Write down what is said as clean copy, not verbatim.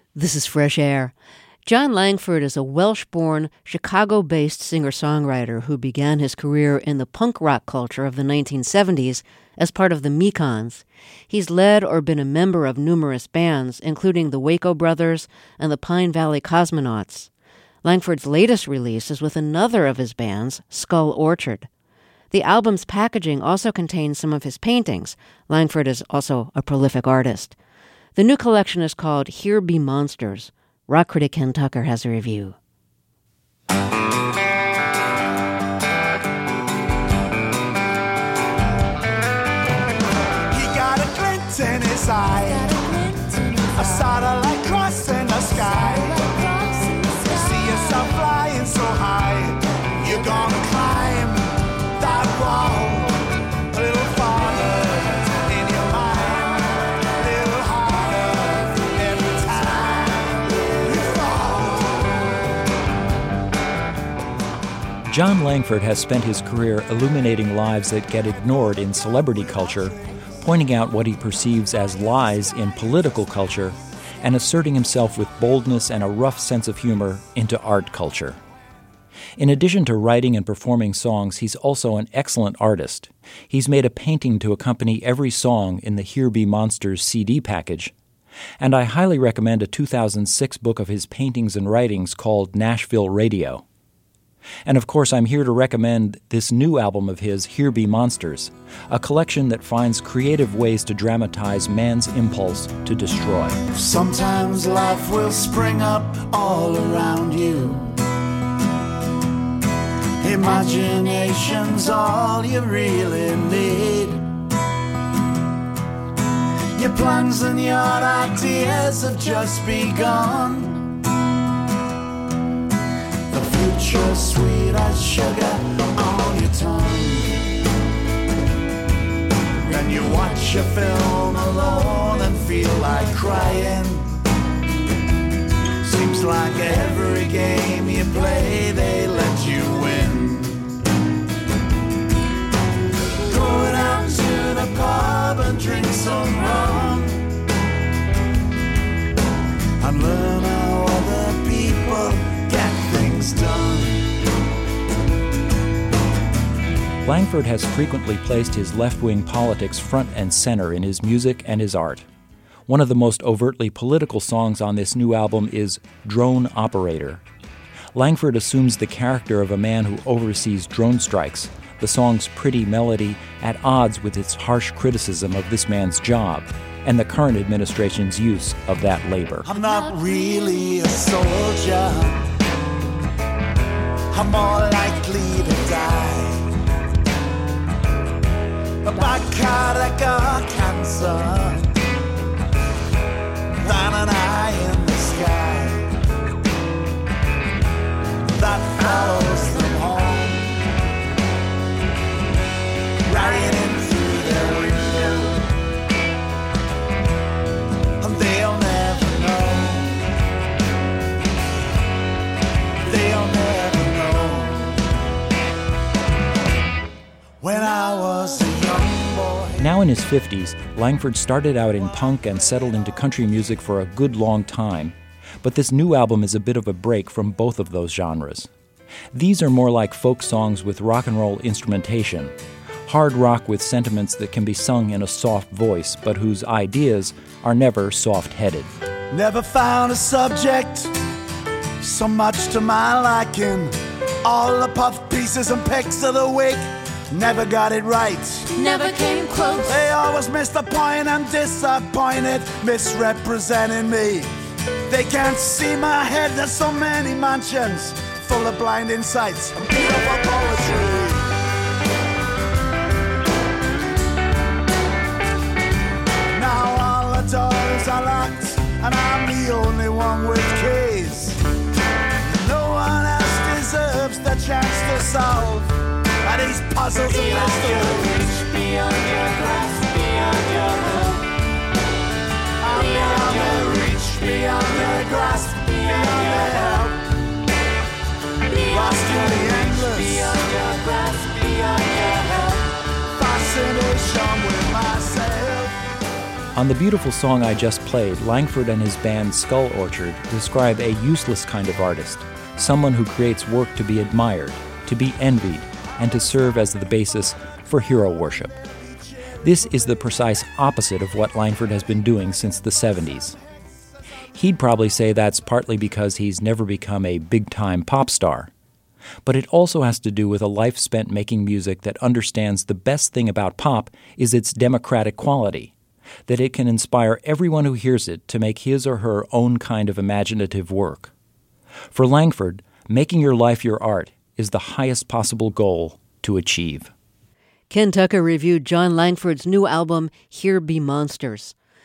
This is Fresh Air. Jon Langford is a Welsh-born, Chicago-based singer-songwriter who began his career in the punk rock culture of the 1970s as part of the Mekons. He's led or been a member of numerous bands, including the Waco Brothers and the Pine Valley Cosmonauts. Langford's latest release is with another of his bands, Skull Orchard. The album's packaging also contains some of his paintings. Langford is also a prolific artist. The new collection is called Here Be Monsters. Rock critic Ken Tucker has a review. He got a glint in his eye, a satellite crossing the sky. See yourself flying so high, you're gonna climb that wall a little farther in your mind, a little harder every time you fall. Jon Langford has spent his career illuminating lives that get ignored in celebrity culture, pointing out what he perceives as lies in political culture, and asserting himself with boldness and a rough sense of humor into art culture. In addition to writing and performing songs, he's also an excellent artist. He's made a painting to accompany every song in the Here Be Monsters CD package. And I highly recommend a 2006 book of his paintings and writings called Nashville Radio. And of course, I'm here to recommend this new album of his, Here Be Monsters, a collection that finds creative ways to dramatize man's impulse to destroy. Sometimes life will spring up all around you. Imagination's all you really need. Your plans and your ideas have just begun. The future sweet as sugar on your tongue. Then you watch a film alone and feel like crying. Seems like every game you play they let you win. Go down to the pub and drink some rum and learn how other people get things done. Langford has frequently placed his left-wing politics front and center in his music and his art. One of the most overtly political songs on this new album is Drone Operator. Langford assumes the character of a man who oversees drone strikes, the song's pretty melody at odds with its harsh criticism of this man's job and the current administration's use of that labor. I'm not really a soldier. I'm more likely to die. By cardiac or cancer than an eye in the sky that follows them home, rallying in through their window, and they'll never know. They'll never know. When I was a young boy. Now in his 50s, Langford started out in punk and settled into country music for a good long time. But this new album is a bit of a break from both of those genres. These are more like folk songs with rock and roll instrumentation, hard rock with sentiments that can be sung in a soft voice, but whose ideas are never soft-headed. Never found a subject so much to my liking. All the puff pieces and picks of the week, never got it right. Never came close. They always missed the point and disappointed, misrepresenting me. They can't see my head, there's so many mansions full of blind insights and beautiful poetry. Now all the doors are locked and I'm the only one with keys. No one else deserves the chance to solve these puzzles and mysteries. Beyond your grasp, beyond your help. Beyond your reach, beyond your grasp, beyond your help. Lost in the endless, beyond your grasp, beyond your help. Fascination with myself. On the beautiful song I just played, Langford and his band Skull Orchard describe a useless kind of artist, someone who creates work to be admired, to be envied, and to serve as the basis for hero worship. This is the precise opposite of what Langford has been doing since the 70s. He'd probably say that's partly because he's never become a big-time pop star. But it also has to do with a life spent making music that understands the best thing about pop is its democratic quality, that it can inspire everyone who hears it to make his or her own kind of imaginative work. For Langford, making your life your art is the highest possible goal to achieve. Ken Tucker reviewed John Langford's new album, Here Be Monsters.